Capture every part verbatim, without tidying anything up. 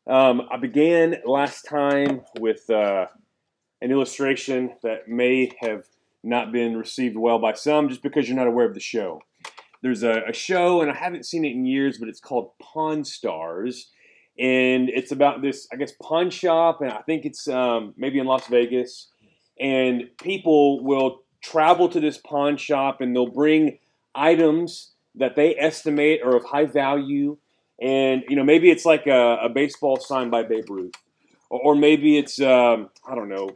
Um, I began last time with uh, an illustration that may have not been received well by some just because you're not aware of the show. There's a, a show, and I haven't seen it in years, but it's called Pawn Stars. And it's about this, I guess, pawn shop, and I think it's um, maybe in Las Vegas. And people will travel to this pawn shop, and they'll bring items that they estimate are of high value. And, you know, maybe it's like a, a baseball signed by Babe Ruth. Or, or maybe it's, um, I don't know,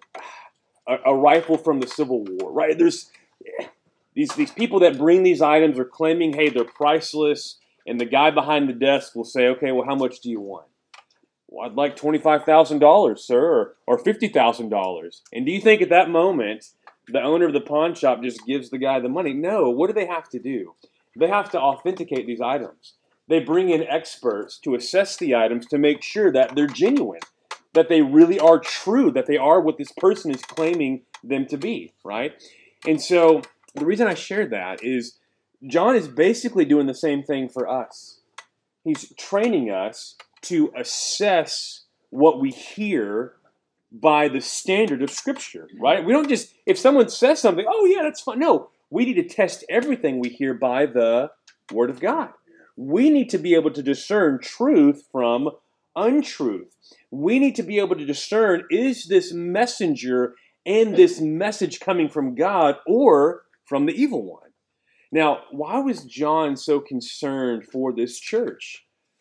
a, a rifle from the Civil War, right? There's these, these people that bring these items are claiming, hey, they're priceless. And the guy behind the desk will say, okay, well, how much do you want? Well, I'd like twenty-five thousand dollars, sir, or, or fifty thousand dollars. And do you think at that moment, the owner of the pawn shop just gives the guy the money? No. What do they have to do? They have to authenticate these items. They bring in experts to assess the items to make sure that they're genuine, that they really are true, that they are what this person is claiming them to be, right? And so the reason I shared that is John is basically doing the same thing for us. He's training us to assess what we hear by the standard of Scripture, right? We don't just, if someone says something, oh yeah, that's fine. No, we need to test everything we hear by the Word of God. We need to be able to discern truth from untruth. We need to be able to discern, is this messenger and this message coming from God or from the evil one? Now, why was John so concerned for this church?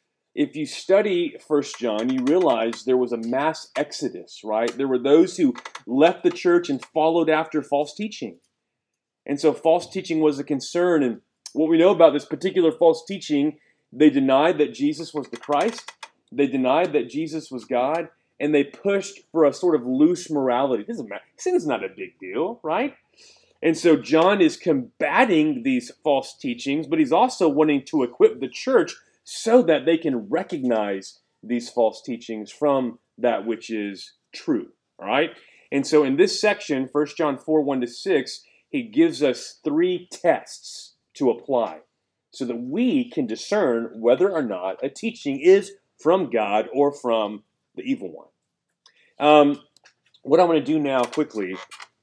If you study First John, you realize there was a mass exodus, right? There were those who left the church and followed after false teaching. And so false teaching was a concern. And what we know about this particular false teaching, they denied that Jesus was the Christ. They denied that Jesus was God. And they pushed for a sort of loose morality. It doesn't matter. Sin's not a big deal, right? And so John is combating these false teachings, but he's also wanting to equip the church so that they can recognize these false teachings from that which is true, all right? And so in this section, First John four, one to six, he gives us three tests to apply so that we can discern whether or not a teaching is from God or from the evil one. Um, what I'm going to do now quickly,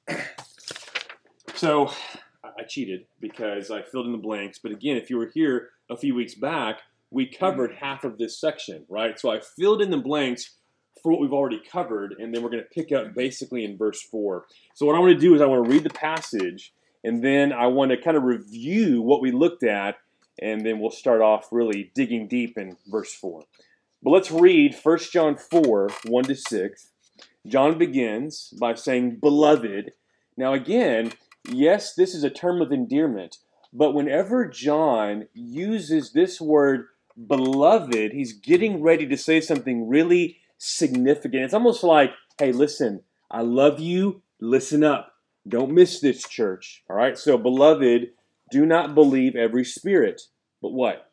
so I cheated because I filled in the blanks, but again, if you were here a few weeks back, we covered half of this section, right? So I filled in the blanks for what we've already covered, and then we're going to pick up basically in verse four. So what I want to do is I want to read the passage, and then I want to kind of review what we looked at, and then we'll start off really digging deep in verse four. But let's read First John four, one to six. John begins by saying, "Beloved." Now again, yes, this is a term of endearment, but whenever John uses this word beloved, he's getting ready to say something really significant. It's almost like, hey, listen, I love you. Listen up. Don't miss this, church. All right? So, beloved, do not believe every spirit. But what?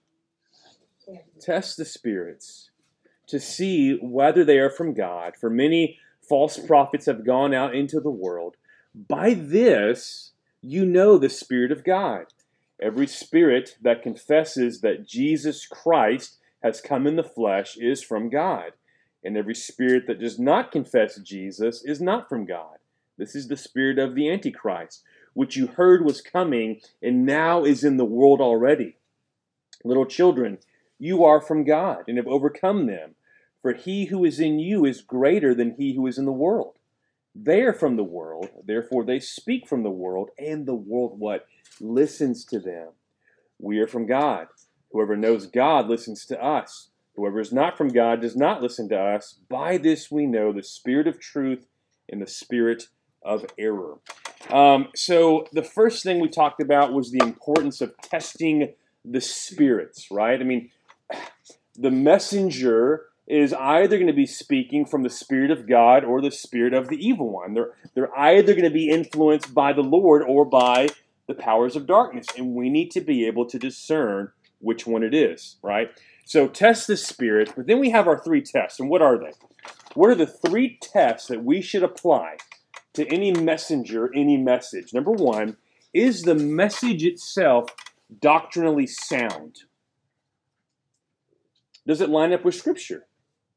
Test the spirits to see whether they are from God. For many false prophets have gone out into the world. By this, you know the Spirit of God. Every spirit that confesses that Jesus Christ has come in the flesh is from God. And every spirit that does not confess Jesus is not from God. This is the spirit of the Antichrist, which you heard was coming and now is in the world already. Little children, you are from God and have overcome them. For he who is in you is greater than he who is in the world. They are from the world, therefore they speak from the world, and the world what? Listens to them. We are from God. Whoever knows God listens to us. Whoever is not from God does not listen to us. By this we know the spirit of truth and the spirit of error. Um, so the first thing we talked about was the importance of testing the spirits, right? I mean, the messenger is either going to be speaking from the Spirit of God or the spirit of the evil one. They're, they're either going to be influenced by the Lord or by the powers of darkness, and we need to be able to discern which one it is, right? So test the spirits, but then we have our three tests, and what are they? What are the three tests that we should apply to any messenger, any message? Number one, is the message itself doctrinally sound? Does it line up with Scripture?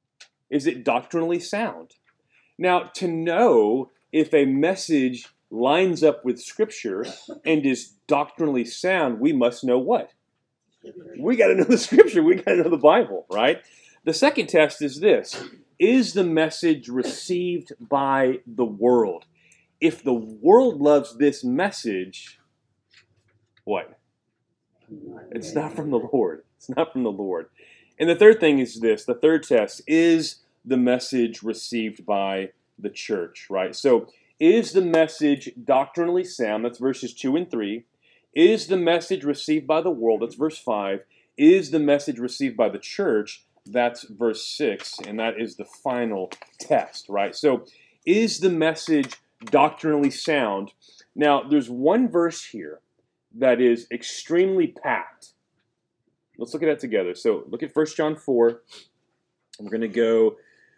Is it doctrinally sound? Now, to know if a message lines up with Scripture and is doctrinally sound, we must know what? We got to know the Scripture. We got to know the Bible, right? The second test is this. Is the message received by the world? If the world loves this message, what? It's not from the Lord. It's not from the Lord. And the third thing is this. The third test is the message received by the church, right? So, is the message doctrinally sound? That's verses two and three. Is the message received by the world? That's verse five. Is the message received by the church? That's verse six. And that is the final test, right? So, is the message doctrinally sound? Now, there's one verse here that is extremely packed. Let's look at that together. So, look at First John four. And we're going to go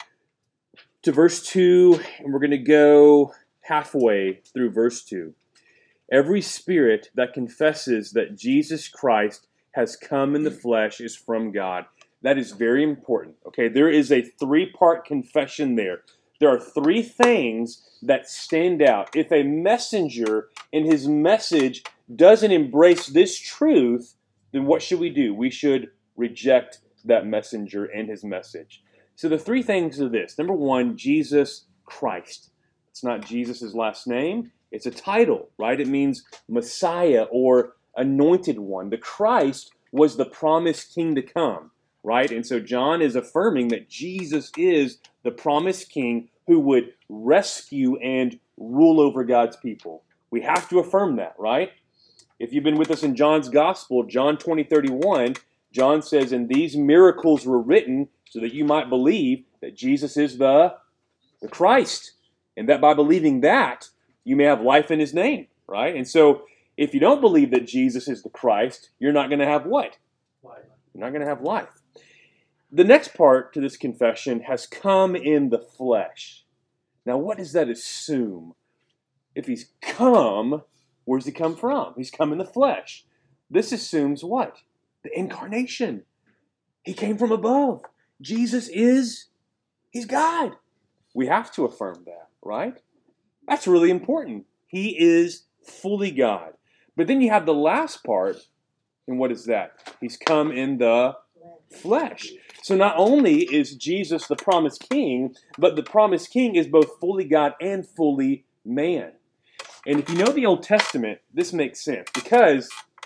to verse two, and we're going to go halfway through verse two. Every spirit that confesses that Jesus Christ has come in the flesh is from God. That is very important. Okay, there is a three-part confession there. There are three things that stand out. If a messenger in his message doesn't embrace this truth, then what should we do? We should reject that messenger and his message. So the three things are this. Number one, Jesus Christ. It's not Jesus' last name. It's a title, right? It means Messiah or anointed one. The Christ was the promised king to come, right? And so John is affirming that Jesus is the promised king who would rescue and rule over God's people. We have to affirm that, right? If you've been with us in John's gospel, John twenty thirty-one, John says, and these miracles were written so that you might believe that Jesus is the, the Christ. And that by believing that, you may have life in his name, right? And so if you don't believe that Jesus is the Christ, you're not going to have what? Life. You're not going to have life. The next part to this confession has come in the flesh. Now, what does that assume? If he's come, where does he come from? He's come in the flesh. This assumes what? The incarnation. He came from above. Jesus is, he's God. We have to affirm that, right? That's really important. He is fully God. But then you have the last part, and what is that? He's come in the flesh. So not only is Jesus the promised king, but the promised king is both fully God and fully man. And if you know the Old Testament, this makes sense because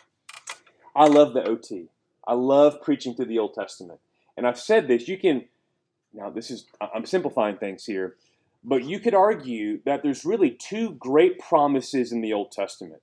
I love the O T. I love preaching through the Old Testament. And I've said this, you can, now this is, I'm simplifying things here, but you could argue that there's really two great promises in the Old Testament.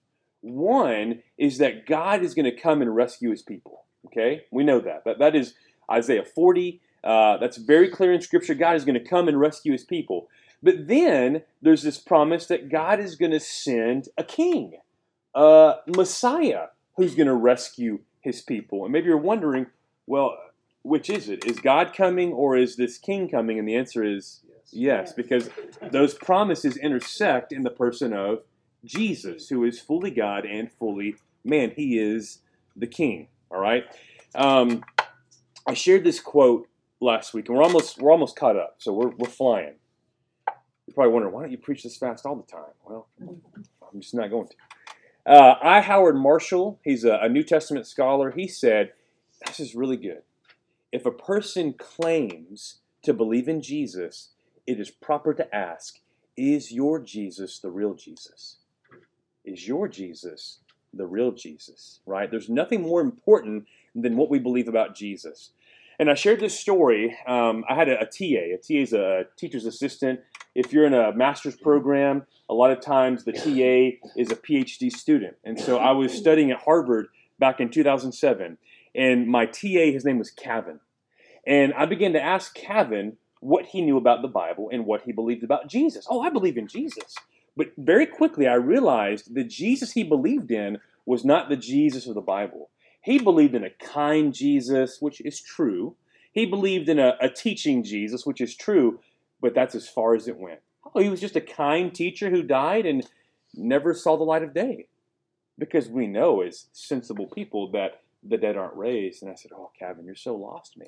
One is that God is going to come and rescue his people. Okay? We know that. That, that is Isaiah forty. Uh, that's very clear in Scripture. God is going to come and rescue his people. But then there's this promise that God is going to send a king, a Messiah, who's going to rescue his people. And maybe you're wondering, well, which is it? Is God coming or is this king coming? And the answer is yes, yes because those promises intersect in the person of Jesus, who is fully God and fully man. He is the king, all right? Um, I shared this quote last week, and we're almost we're almost caught up, so we're we're flying. You're probably wondering, why don't you preach this fast all the time? Well, I'm just not going to. Uh, I. Howard Marshall, he's a, a New Testament scholar, he said, this is really good. If a person claims to believe in Jesus, it is proper to ask, is your Jesus the real Jesus? Is your Jesus the real Jesus, right? There's nothing more important than what we believe about Jesus. And I shared this story. Um, I had a, a T A. A T A is a teacher's assistant. If you're in a master's program, a lot of times the T A is a P H D student. And so I was studying at Harvard back in two thousand seven. And my T A, his name was Kevin. And I began to ask Kevin what he knew about the Bible and what he believed about Jesus. Oh, I believe in Jesus. But very quickly I realized the Jesus he believed in was not the Jesus of the Bible. He believed in a kind Jesus, which is true. He believed in a, a teaching Jesus, which is true, but that's as far as it went. Oh, he was just a kind teacher who died and never saw the light of day. Because we know as sensible people that the dead aren't raised. And I said, oh, Kevin, you're so lost, man.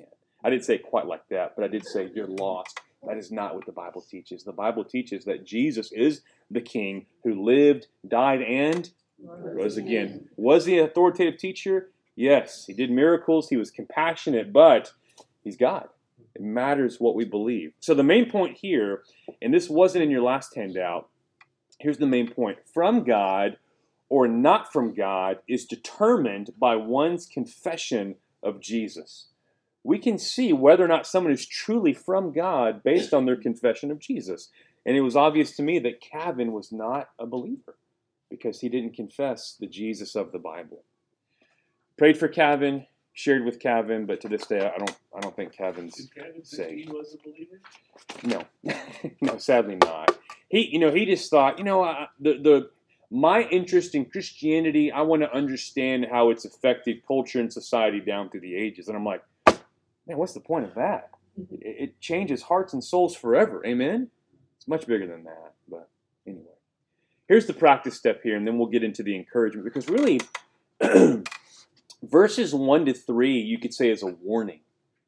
I didn't say it quite like that, but I did say you're lost. That is not what the Bible teaches. The Bible teaches that Jesus is the King who lived, died, and rose again. Was he an authoritative teacher? Yes. He did miracles. He was compassionate, but he's God. It matters what we believe. So the main point here, and this wasn't in your last handout, here's the main point. From God or not from God is determined by one's confession of Jesus. We can see whether or not someone is truly from God based on their confession of Jesus. And it was obvious to me that Kevin was not a believer because he didn't confess the Jesus of the Bible. Prayed for Kevin, shared with Kevin, but to this day, I don't I don't think Kevin's Did Kevin saved. think he was a believer? No, no, sadly not. He, you know, he just thought, you know, uh, the the my interest in Christianity, I want to understand how it's affected culture and society down through the ages. And I'm like, man, what's the point of that? It, it changes hearts and souls forever. Amen? It's much bigger than that. But anyway, here's the practice step here, and then we'll get into the encouragement. Because really, verses one to three, you could say is a warning.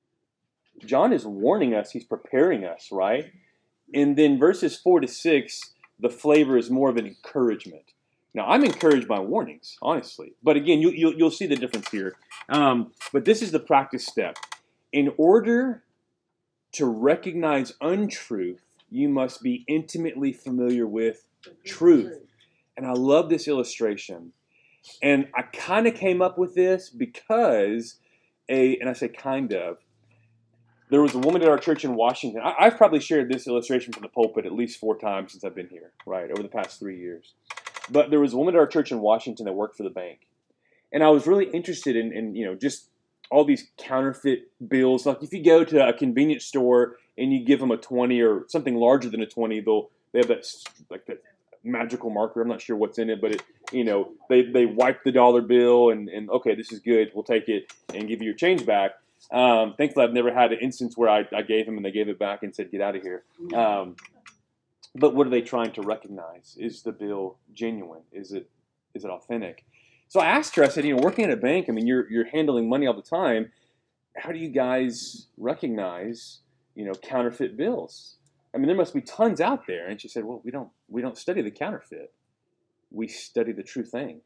John is warning us. He's preparing us, right? And then verses four to six, the flavor is more of an encouragement. Now, I'm encouraged by warnings, honestly. But again, you, you'll, you'll see the difference here. Um, but this is the practice step. In order to recognize untruth, you must be intimately familiar with truth. And I love this illustration. And I kind of came up with this because, a, and I say kind of, there was a woman at our church in Washington. I, I've probably shared this illustration from the pulpit at least four times since I've been here, right, over the past three years. But there was a woman at our church in Washington that worked for the bank. And I was really interested in, in you know, just all these counterfeit bills. Like if you go to a convenience store and you give them a twenty or something larger than a twenty, they'll they have that like that magical marker. I'm not sure what's in it, but it you know they they wipe the dollar bill and and okay, this is good. We'll take it and give you your change back. Um, thankfully, I've never had an instance where I, I gave them and they gave it back and said, "Get out of here." Um, but what are they trying to recognize? Is the bill genuine? Is it is it authentic? So I asked her, I said, you know, working at a bank, I mean, you're you're handling money all the time. How do you guys recognize, you know, counterfeit bills? I mean, there must be tons out there. And she said, well, we don't we don't study the counterfeit. We study the true thing.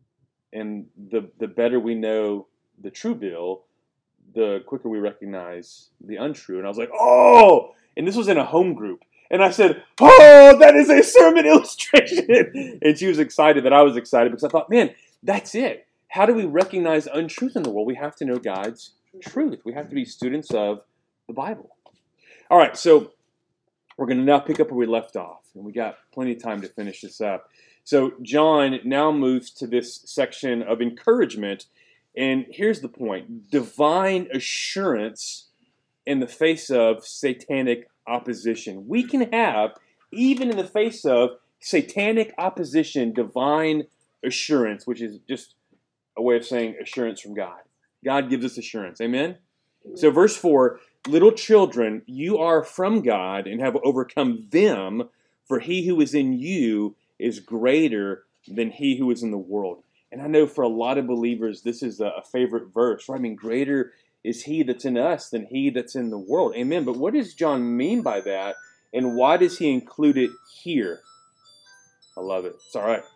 And the the better we know the true bill, the quicker we recognize the untrue. And I was like, oh, and this was in a home group. And I said, oh, that is a sermon illustration. And she was excited that I was excited because I thought, man, that's it. How do we recognize untruth in the world? We have to know God's truth. We have to be students of the Bible. All right, so we're going to now pick up where we left off. And we got plenty of time to finish this up. So John now moves to this section of encouragement. And here's the point. Divine assurance in the face of satanic opposition. We can have, even in the face of satanic opposition, divine assurance, which is just a way of saying assurance from God. God gives us assurance. Amen? So verse four, little children, you are from God and have overcome them, for he who is in you is greater than he who is in the world. And I know for a lot of believers, this is a favorite verse, right? I mean, greater is he that's in us than he that's in the world. Amen. But what does John mean by that? And why does he include it here? I love it. It's all right.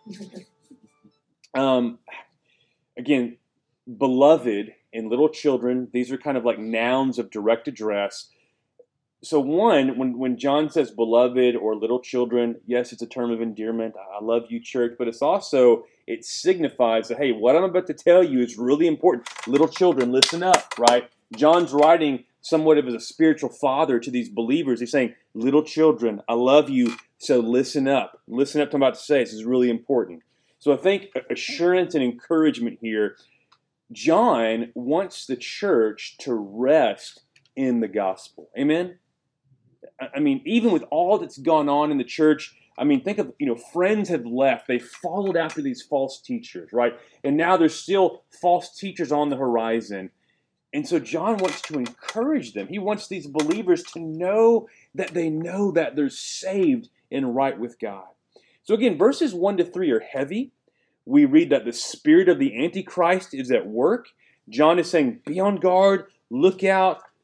Um, again, beloved and little children, these are kind of like nouns of direct address. So one, when, when John says beloved or little children, yes, it's a term of endearment. I love you, church, but it's also, it signifies that, hey, what I'm about to tell you is really important. Little children, listen up, right? John's writing somewhat of as a spiritual father to these believers. He's saying, little children, I love you, so listen up. Listen up to what I'm about to say. This is really important. So I think assurance and encouragement here, John wants the church to rest in the gospel. Amen? I mean, even with all that's gone on in the church, I mean, think of, you know, friends have left. They followed after these false teachers, right? And now there's still false teachers on the horizon. And so John wants to encourage them. He wants these believers to know that they know that they're saved and right with God. So again, verses one to three are heavy. We read that the spirit of the Antichrist is at work. John is saying, be on guard, look out.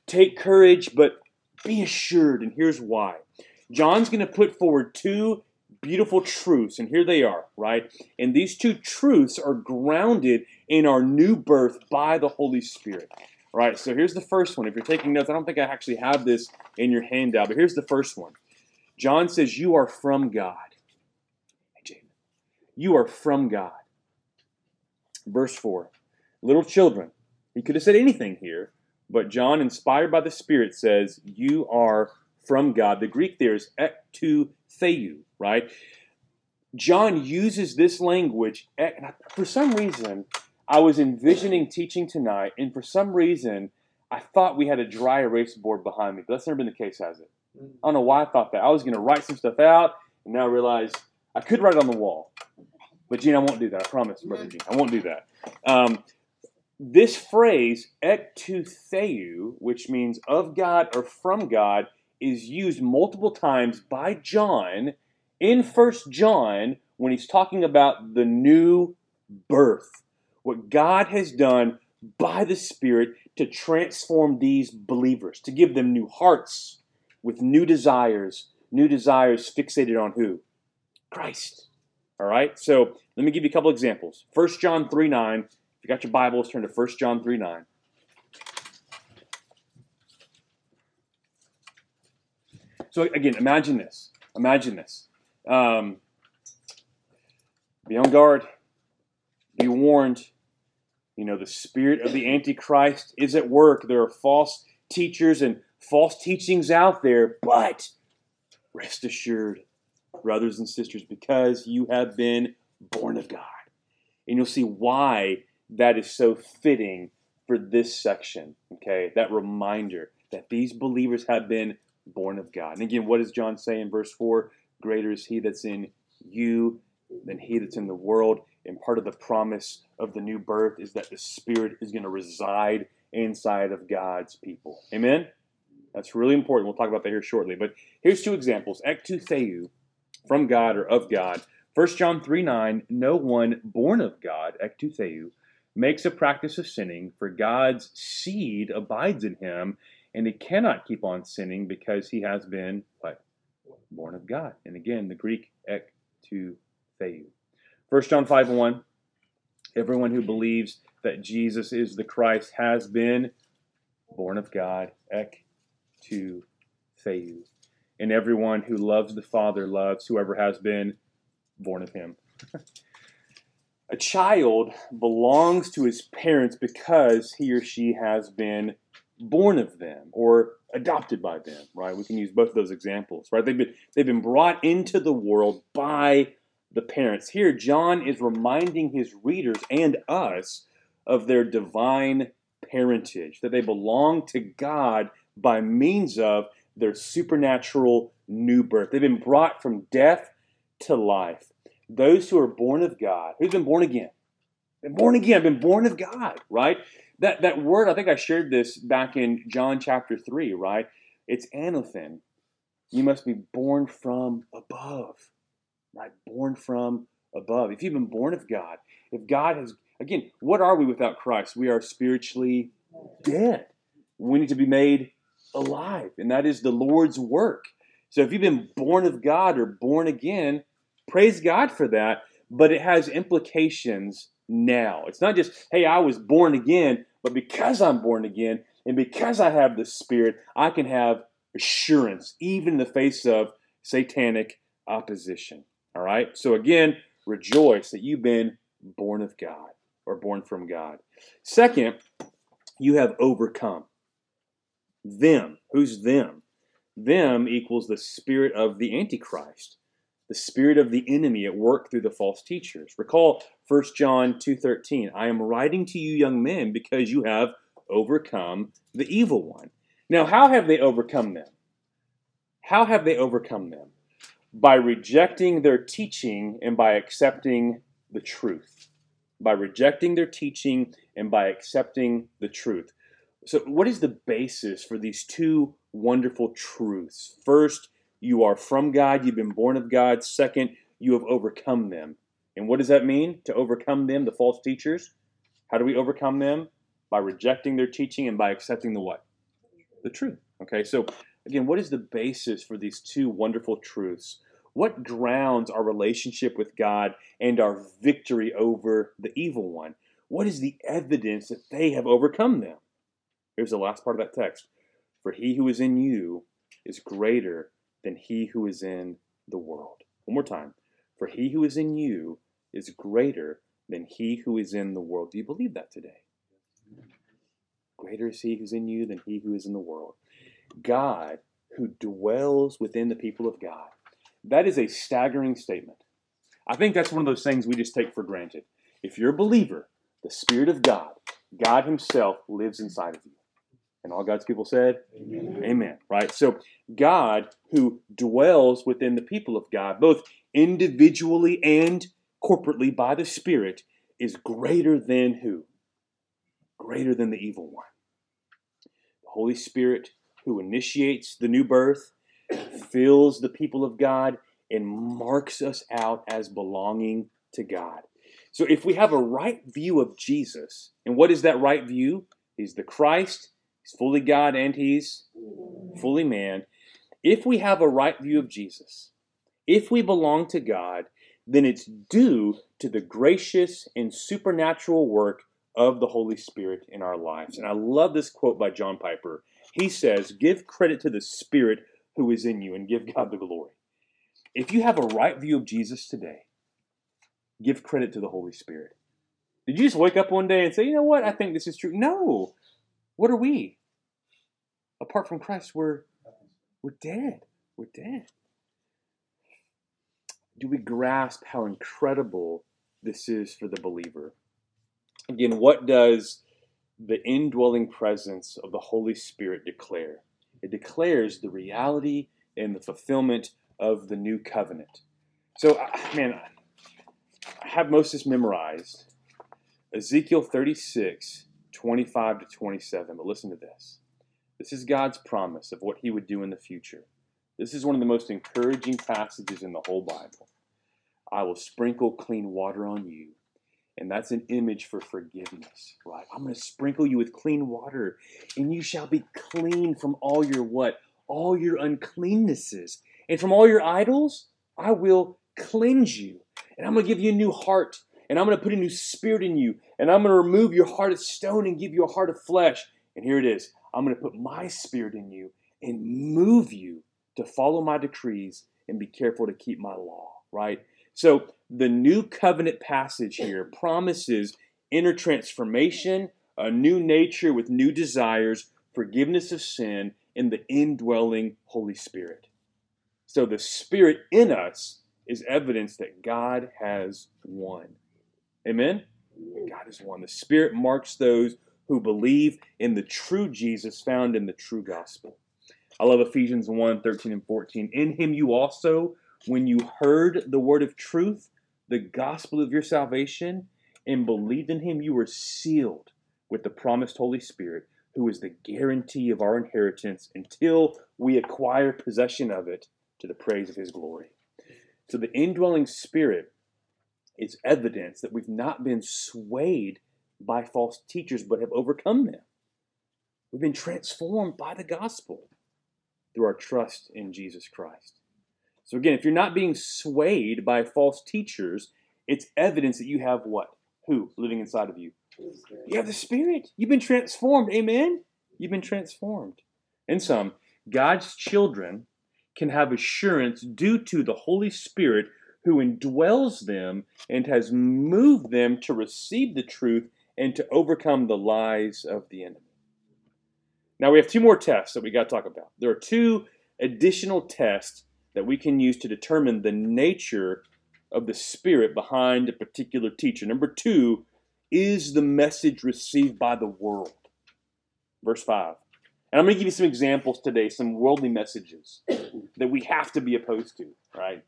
take courage, but be assured. And here's why. John's going to put forward two beautiful truths, and here they are, right? And these two truths are grounded in our new birth by the Holy Spirit. All right, so here's the first one. If you're taking notes, I don't think I actually have this in your handout, but here's the first one. John says, you are from God. Hey, James. You are from God. Verse four. Little children. He could have said anything here, but John, inspired by the Spirit, says, you are from God. The Greek there is ek to theou, right? John uses this language. For some reason, I was envisioning teaching tonight, and for some reason, I thought we had a dry erase board behind me, but that's never been the case, has it? I don't know why I thought that. I was going to write some stuff out, and now I realize I could write it on the wall. But Gene, I won't do that. I promise, Brother Gene. I won't do that. Um, this phrase, ek to theou, which means of God or from God, is used multiple times by John in First John when he's talking about the new birth. What God has done by the Spirit to transform these believers, to give them new hearts with new desires, new desires fixated on who? Christ. All right, so let me give you a couple examples. First John three nine. If you got your Bibles, turn to First John three nine. So again, imagine this. Imagine this. Um, be on guard. Be warned. You know, the spirit of the Antichrist is at work. There are false teachers and false teachings out there. But rest assured, brothers and sisters, because you have been born of God. And you'll see why that is so fitting for this section. Okay, that reminder that these believers have been born of God. And again, what does John say in verse four? Greater is he that's in you than he that's in the world. And part of the promise of the new birth is that the Spirit is going to reside inside of God's people. Amen? That's really important. We'll talk about that here shortly. But here's two examples. Ek to theou, from God or of God. First John three nine, no one born of God, ek to theou, makes a practice of sinning, for God's seed abides in him, and he cannot keep on sinning because he has been, what? Born of God. And again, the Greek ek to theou. First John five one, everyone who believes that Jesus is the Christ has been born of God, ek to theou. And everyone who loves the Father loves whoever has been born of him. A child belongs to his parents because he or she has been born of them or adopted by them, right? We can use both of those examples, right? They've been, they've been brought into the world by the parents. Here, John is reminding his readers and us of their divine parentage, that they belong to God by means of their supernatural new birth. They've been brought from death to life. Those who are born of God, who's been born again? Been born again, been born of God, right? That that word, I think I shared this back in John chapter three, right? It's anothen. You must be born from above, right? Born from above. If you've been born of God, if God has, again, what are we without Christ? We are spiritually dead. We need to be made alive, and that is the Lord's work. So if you've been born of God or born again, praise God for that, but it has implications now. It's not just, hey, I was born again, but because I'm born again and because I have the Spirit, I can have assurance, even in the face of satanic opposition. All right? So again, rejoice that you've been born of God or born from God. Second, you have overcome. Them. Who's them? Them equals the spirit of the Antichrist, the spirit of the enemy at work through the false teachers. Recall First John two thirteen. I am writing to you, young men, because you have overcome the evil one. Now, how have they overcome them? How have they overcome them? By rejecting their teaching and by accepting the truth. By rejecting their teaching and by accepting the truth. So what is the basis for these two wonderful truths? First, you are from God. You've been born of God. Second, you have overcome them. And what does that mean, to overcome them, the false teachers? How do we overcome them? By rejecting their teaching and by accepting the what? the truth. Okay, so again, what is the basis for these two wonderful truths? What grounds our relationship with God and our victory over the evil one? What is the evidence that they have overcome them? Here's the last part of that text. For he who is in you is greater than he who is in the world. One more time. For he who is in you is greater than he who is in the world. Do you believe that today? Greater is he who's in you than he who is in the world. God, who dwells within the people of God. That is a staggering statement. I think that's one of those things we just take for granted. If you're a believer, the Spirit of God, God himself lives inside of you. And all God's people said, Amen. Amen. Right? So God, who dwells within the people of God, both individually and corporately by the Spirit, is greater than who? Greater than the evil one. The Holy Spirit, who initiates the new birth, fills the people of God, and marks us out as belonging to God. So if we have a right view of Jesus, and what is that right view? He's the Christ, he's fully God, and he's fully man. If we have a right view of Jesus, if we belong to God, then it's due to the gracious and supernatural work of the Holy Spirit in our lives. And I love this quote by John Piper. He says, give credit to the Spirit who is in you and give God the glory. If you have a right view of Jesus today, give credit to the Holy Spirit. Did you just wake up one day and say, you know what, I think this is true? No. What are we? Apart from Christ, we're, we're dead. We're dead. Do we grasp how incredible this is for the believer? Again, what does the indwelling presence of the Holy Spirit declare? It declares the reality and the fulfillment of the new covenant. So, man, I have most of this memorized. Ezekiel thirty-six, twenty-five to twenty-seven. But listen to this. This is God's promise of what he would do in the future. This is one of the most encouraging passages in the whole Bible. I will sprinkle clean water on you. And that's an image for forgiveness, right? I'm going to sprinkle you with clean water, and you shall be clean from all your what? All your uncleannesses. And from all your idols, I will cleanse you. And I'm going to give you a new heart, and I'm going to put a new spirit in you, and I'm going to remove your heart of stone and give you a heart of flesh. And here it is. I'm going to put my spirit in you and move you to follow my decrees and be careful to keep my law, right? So the new covenant passage here promises inner transformation, a new nature with new desires, forgiveness of sin, and the indwelling Holy Spirit. So the Spirit in us is evidence that God has won. Amen? God has won. The Spirit marks those who believe in the true Jesus found in the true gospel. I love Ephesians one, thirteen and fourteen. In him you also, when you heard the word of truth, the gospel of your salvation, and believed in him, you were sealed with the promised Holy Spirit, who is the guarantee of our inheritance until we acquire possession of it to the praise of his glory. So the indwelling Spirit is evidence that we've not been swayed by false teachers, but have overcome them. We've been transformed by the gospel through our trust in Jesus Christ. So again, if you're not being swayed by false teachers, it's evidence that you have what? Who living inside of you? You have the Spirit. You've been transformed. Amen? You've been transformed. In sum, God's children can have assurance due to the Holy Spirit who indwells them and has moved them to receive the truth and to overcome the lies of the enemy. Now we have two more tests that we got to talk about. There are two additional tests that we can use to determine the nature of the Spirit behind a particular teacher. Number two, is the message received by the world? Verse five. And I'm going to give you some examples today, some worldly messages that we have to be opposed to, right?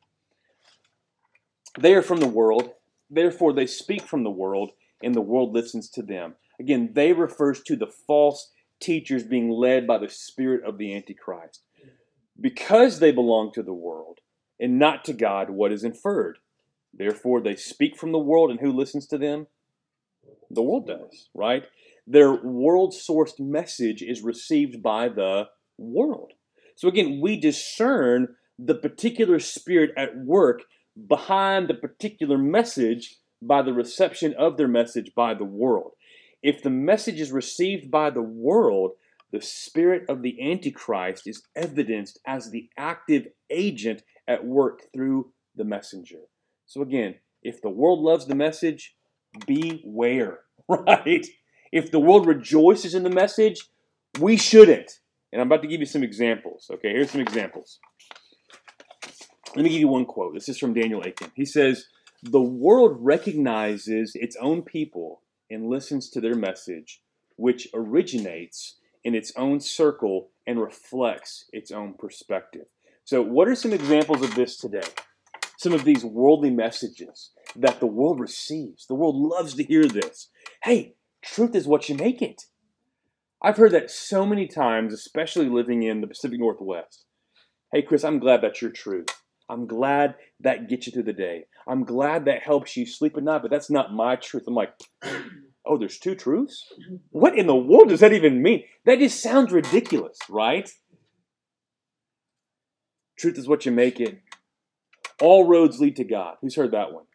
They are from the world, therefore they speak from the world, and the world listens to them. Again, they refers to the false teachers being led by the spirit of the Antichrist. Because they belong to the world and not to God, what is inferred? Therefore they speak from the world, and who listens to them? The world does, right? Their world-sourced message is received by the world. So again, we discern the particular spirit at work behind the particular message by the reception of their message by the world. If the message is received by the world, the spirit of the Antichrist is evidenced as the active agent at work through the messenger. So again, if the world loves the message, beware, right? If the world rejoices in the message, we shouldn't. And I'm about to give you some examples. Okay, here's some examples. Let me give you one quote. This is from Daniel Akin. He says, "The world recognizes its own people and listens to their message, which originates in its own circle and reflects its own perspective." So what are some examples of this today? Some of these worldly messages that the world receives. The world loves to hear this. Hey, truth is what you make it. I've heard that so many times, especially living in the Pacific Northwest. Hey, Chris, I'm glad that's your truth. I'm glad that gets you through the day. I'm glad that helps you sleep at night, but that's not my truth. I'm like, oh, there's two truths? What in the world does that even mean? That just sounds ridiculous, right? Truth is what you make it. All roads lead to God. Who's heard that one?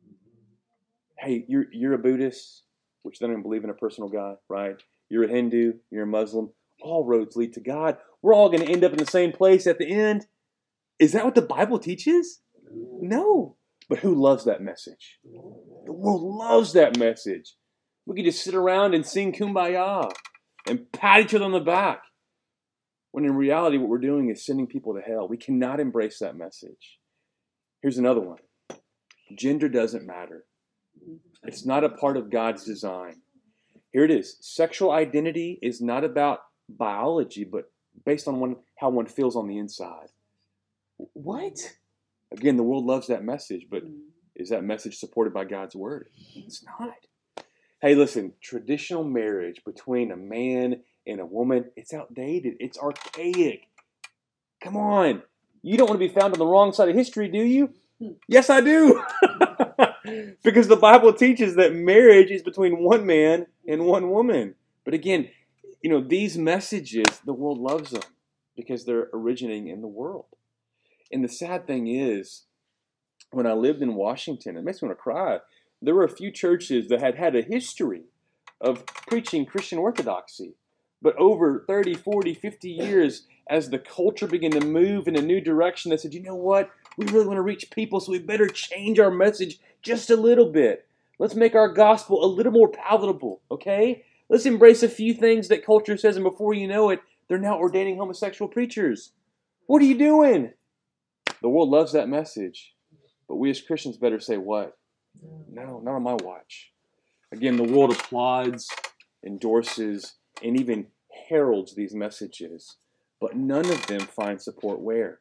Hey, you're you're a Buddhist, which they don't even believe in a personal God, right? You're a Hindu, you're a Muslim. All roads lead to God. We're all going to end up in the same place at the end. Is that what the Bible teaches? No. But who loves that message? The world loves that message. We can just sit around and sing Kumbaya and pat each other on the back. When in reality, what we're doing is sending people to hell. We cannot embrace that message. Here's another one. Gender doesn't matter. It's not a part of God's design. Here it is. Sexual identity is not about biology, but based on one, how one feels on the inside. What? Again, the world loves that message, but is that message supported by God's word? It's not. Hey, listen, traditional marriage between a man and a woman, it's outdated. It's archaic. Come on. You don't want to be found on the wrong side of history, do you? Yes, I do. Because the Bible teaches that marriage is between one man and one woman. But again, you know, these messages, the world loves them because they're originating in the world. And the sad thing is, when I lived in Washington, it makes me want to cry. There were a few churches that had had a history of preaching Christian orthodoxy. But over thirty, forty, fifty years, as the culture began to move in a new direction, they said, you know what? We really want to reach people, so we better change our message just a little bit. Let's make our gospel a little more palatable, okay? Let's embrace a few things that culture says, and before you know it, they're now ordaining homosexual preachers. What are you doing? The world loves that message, but we as Christians better say what? No, not on my watch. Again, the world applauds, endorses, and even heralds these messages, but none of them find support where?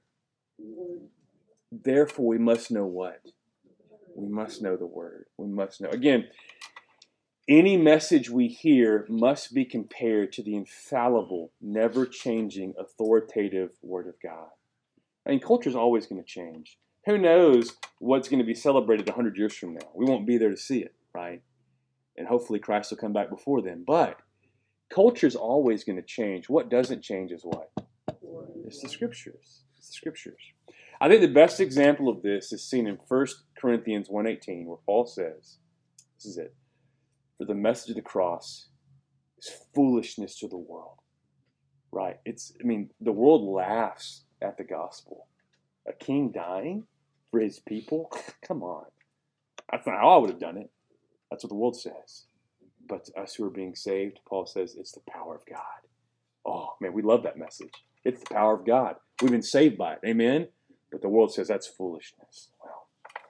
Therefore, we must know what? We must know the word. We must know. Again, any message we hear must be compared to the infallible, never-changing, authoritative word of God. I mean, culture is always going to change. Who knows what's going to be celebrated one hundred years from now? We won't be there to see it, right? And hopefully Christ will come back before then. But culture is always going to change. What doesn't change is what? It's the Scriptures. It's the Scriptures. I think the best example of this is seen in First Corinthians one eighteen, where Paul says, this is it, for the message of the cross is foolishness to the world. Right? It's, I mean, the world laughs at the gospel. A king dying for his people? Come on. That's not how I would have done it. That's what the world says. But to us who are being saved, Paul says it's the power of God. Oh, man, we love that message. It's the power of God. We've been saved by it. Amen? But the world says that's foolishness. Well,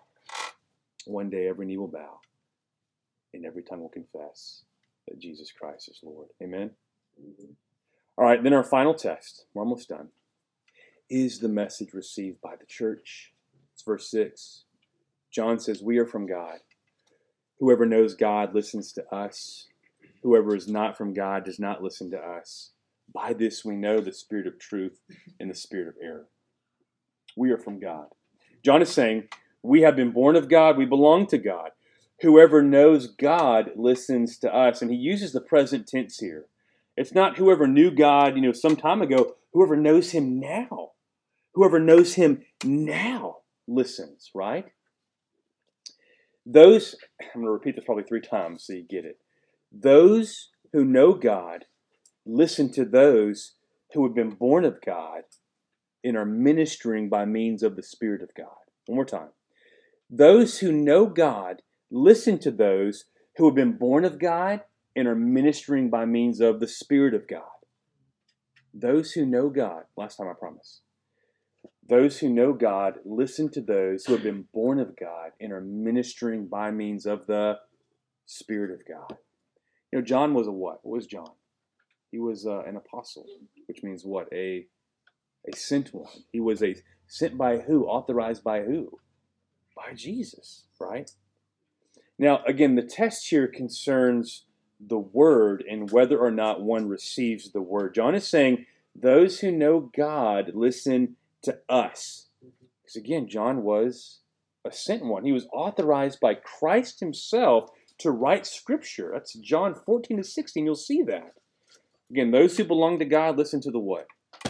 one day every knee will bow and every tongue will confess that Jesus Christ is Lord. Amen? Mm-hmm. All right, then our final test. We're almost done. Is the message received by the church? It's verse six. John says, we are from God. Whoever knows God listens to us. Whoever is not from God does not listen to us. By this we know the spirit of truth and the spirit of error. We are from God. John is saying, we have been born of God. We belong to God. Whoever knows God listens to us. And he uses the present tense here. It's not whoever knew God, you know, some time ago. Whoever knows him now. Whoever knows him now listens, right? Those, I'm going to repeat this probably three times so you get it. Those who know God listen to those who have been born of God and are ministering by means of the Spirit of God. One more time. Those who know God listen to those who have been born of God and are ministering by means of the Spirit of God. Those who know God, last time I promise. Those who know God listen to those who have been born of God and are ministering by means of the Spirit of God. You know, John was a what? What was John? He was uh, an apostle, which means what? A, a sent one. He was a sent by who? Authorized by who? By Jesus, right? Now, again, the test here concerns the word and whether or not one receives the word. John is saying, those who know God listen to us. Because again, John was a sent one. He was authorized by Christ himself to write Scripture. That's John fourteen to sixteen. You'll see that. Again, those who belong to God listen to the what?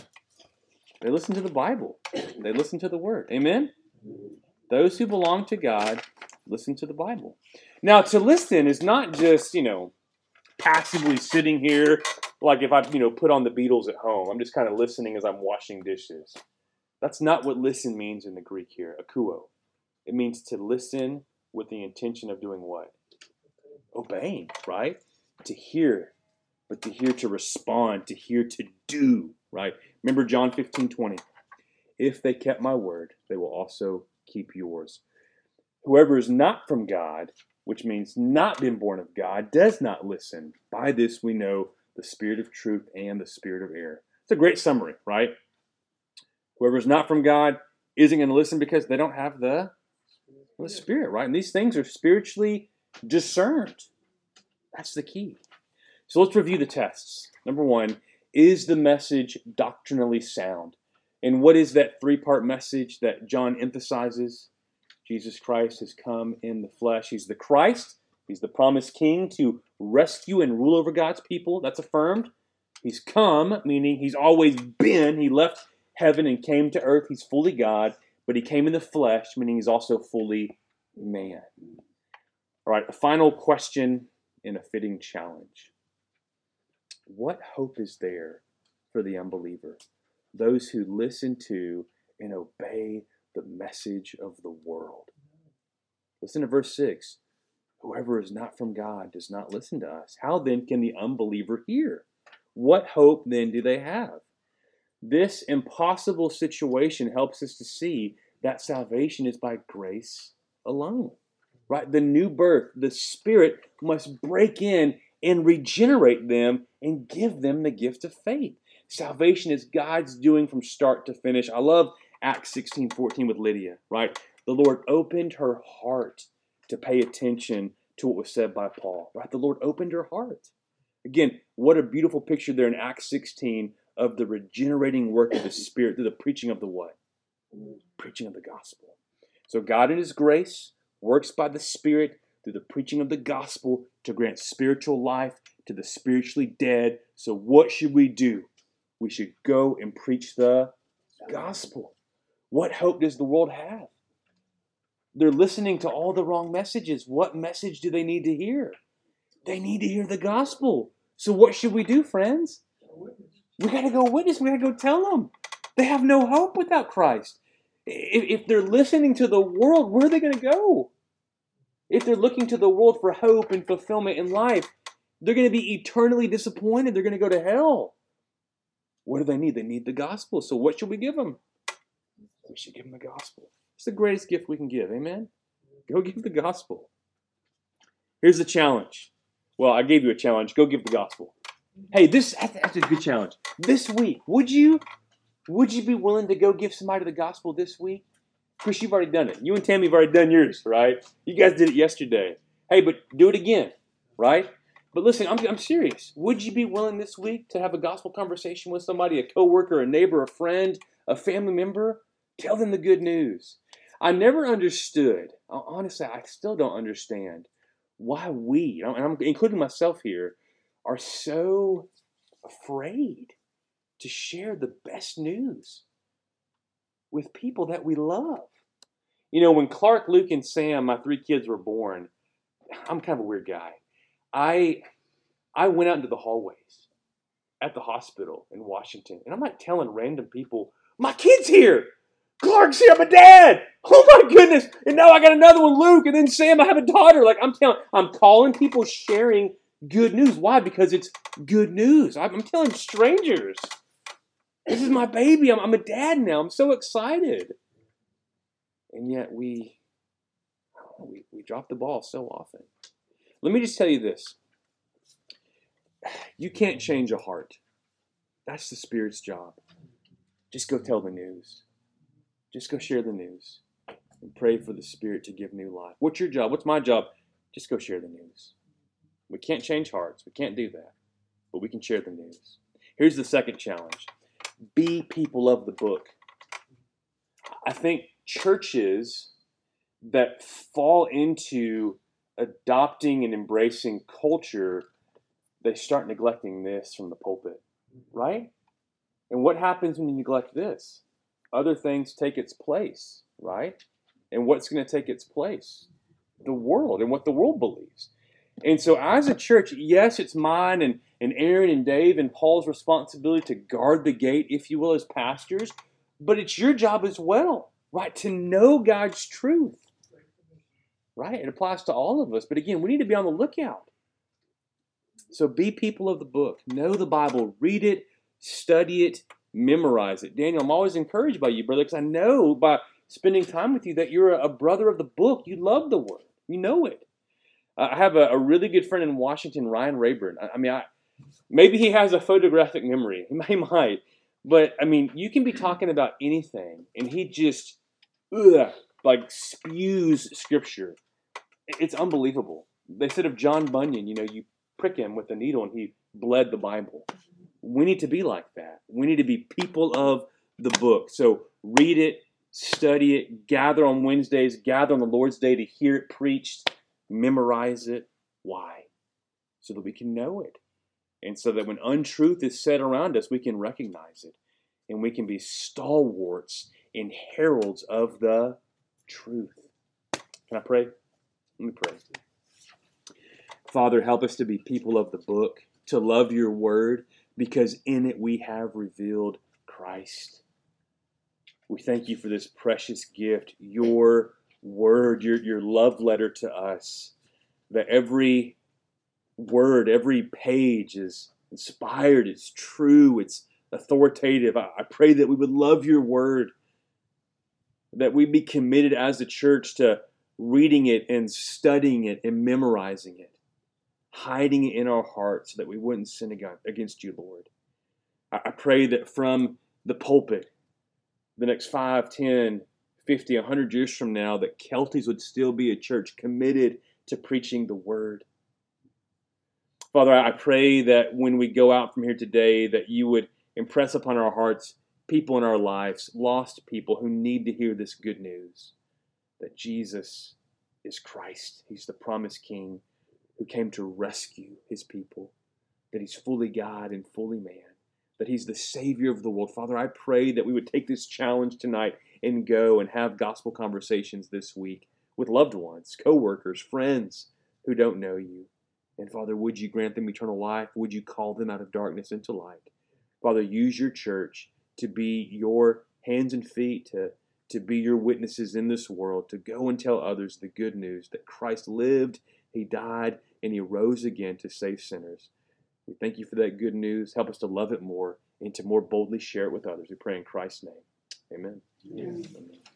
They listen to the Bible. They listen to the Word. Amen? Those who belong to God listen to the Bible. Now, to listen is not just, you know, passively sitting here, like if I, you know, put on the Beatles at home. I'm just kind of listening as I'm washing dishes. That's not what listen means in the Greek here, akuo. It means to listen with the intention of doing what? Obeying, right? To hear, but to hear to respond, to hear to do, right? Remember John fifteen twenty. If they kept my word, they will also keep yours. Whoever is not from God, which means not been born of God, does not listen. By this we know the spirit of truth and the spirit of error. It's a great summary, right? Whoever is not from God isn't going to listen because they don't have the, the Spirit, right? And these things are spiritually discerned. That's the key. So let's review the tests. Number one, is the message doctrinally sound? And what is that three-part message that John emphasizes? Jesus Christ has come in the flesh. He's the Christ. He's the promised king to rescue and rule over God's people. That's affirmed. He's come, meaning he's always been. He left heaven and came to earth. He's fully God, but he came in the flesh, meaning he's also fully man. All right, a final question and a fitting challenge. What hope is there for the unbeliever? Those who listen to and obey the message of the world. Listen to verse six. Whoever is not from God does not listen to us. How then can the unbeliever hear? What hope then do they have? This impossible situation helps us to see that salvation is by grace alone. Right? The new birth, the Spirit must break in and regenerate them and give them the gift of faith. Salvation is God's doing from start to finish. I love Acts sixteen fourteen with Lydia, right? The Lord opened her heart to pay attention to what was said by Paul, right? The Lord opened her heart. Again, what a beautiful picture there in Acts sixteen of the regenerating work of the Spirit through the preaching of the what? Preaching of the gospel. So God in His grace works by the Spirit through the preaching of the gospel to grant spiritual life to the spiritually dead. So what should we do? We should go and preach the gospel. What hope does the world have? They're listening to all the wrong messages. What message do they need to hear? They need to hear the gospel. So what should we do, friends? We got to go witness. We got to go tell them. They have no hope without Christ. If they're listening to the world, where are they going to go? If they're looking to the world for hope and fulfillment in life, they're going to be eternally disappointed. They're going to go to hell. What do they need? They need the gospel. So what should we give them? We should give them the gospel. It's the greatest gift we can give. Amen? Go give the gospel. Here's the challenge. Well, I gave you a challenge. Go give the gospel. Hey, this that's a good challenge. This week, would you would you be willing to go give somebody the gospel this week? Chris, you've already done it. You and Tammy have already done yours, right? You guys did it yesterday. Hey, but do it again, right? But listen, I'm, I'm serious. Would you be willing this week to have a gospel conversation with somebody, a coworker, a neighbor, a friend, a family member? Tell them the good news. I never understood, honestly, I still don't understand why we, and I'm including myself here, are so afraid to share the best news with people that we love. You know, when Clark, Luke, and Sam, my three kids, were born, I'm kind of a weird guy. I I went out into the hallways at the hospital in Washington, and I'm like telling random people, my kid's here. Clark's here, I'm a dad. Oh my goodness. And now I got another one, Luke, and then Sam, I have a daughter. Like I'm telling, I'm calling people, sharing good news. Why? Because it's good news. I'm, I'm telling strangers. This is my baby. I'm, I'm a dad now. I'm so excited. And yet we, we, we drop the ball so often. Let me just tell you this. You can't change a heart. That's the Spirit's job. Just go tell the news. Just go share the news. And pray for the Spirit to give new life. What's your job? What's my job? Just go share the news. We can't change hearts. We can't do that. But we can share the news. Here's the second challenge. Be people of the book. I think churches that fall into adopting and embracing culture, they start neglecting this from the pulpit, right? And what happens when you neglect this? Other things take its place, right? And what's going to take its place? The world and what the world believes. And so as a church, yes, it's mine and, and Aaron and Dave and Paul's responsibility to guard the gate, if you will, as pastors, but it's your job as well, right? To know God's truth, right? It applies to all of us. But again, we need to be on the lookout. So be people of the book. Know the Bible. Read it. Study it. Memorize it. Daniel, I'm always encouraged by you, brother, because I know by spending time with you that you're a brother of the book. You love the Word. You know it. I have a, a really good friend in Washington, Ryan Rayburn. I, I mean, I, maybe he has a photographic memory. He might. But, I mean, you can be talking about anything, and he just, ugh, like, spews Scripture. It's unbelievable. They said of John Bunyan, you know, you prick him with a needle, and he bled the Bible. We need to be like that. We need to be people of the book. So read it, study it, gather on Wednesdays, gather on the Lord's Day to hear it preached, memorize it. Why? So that we can know it. And so that when untruth is said around us, we can recognize it. And we can be stalwarts and heralds of the truth. Can I pray? Let me pray. Father, help us to be people of the book, to love your word, because in it we have revealed Christ. We thank you for this precious gift, your word, your, your love letter to us, that every word, every page is inspired, it's true, it's authoritative. I, I pray that we would love your word, that we be committed as a church to reading it and studying it and memorizing it, hiding it in our hearts so that we wouldn't sin against you, Lord. I, I pray that from the pulpit, the next five, ten, fifty, a hundred years from now, that Kelty's would still be a church committed to preaching the word. Father, I pray that when we go out from here today, that you would impress upon our hearts people in our lives, lost people who need to hear this good news, that Jesus is Christ. He's the promised King who came to rescue his people, that he's fully God and fully man, that he's the Savior of the world. Father, I pray that we would take this challenge tonight and go and have gospel conversations this week with loved ones, co-workers, friends who don't know you. And Father, would you grant them eternal life? Would you call them out of darkness into light? Father, use your church to be your hands and feet, to, to be your witnesses in this world, to go and tell others the good news that Christ lived, he died, and he rose again to save sinners. We thank you for that good news. Help us to love it more and to more boldly share it with others. We pray in Christ's name. Amen. Amen. Amen.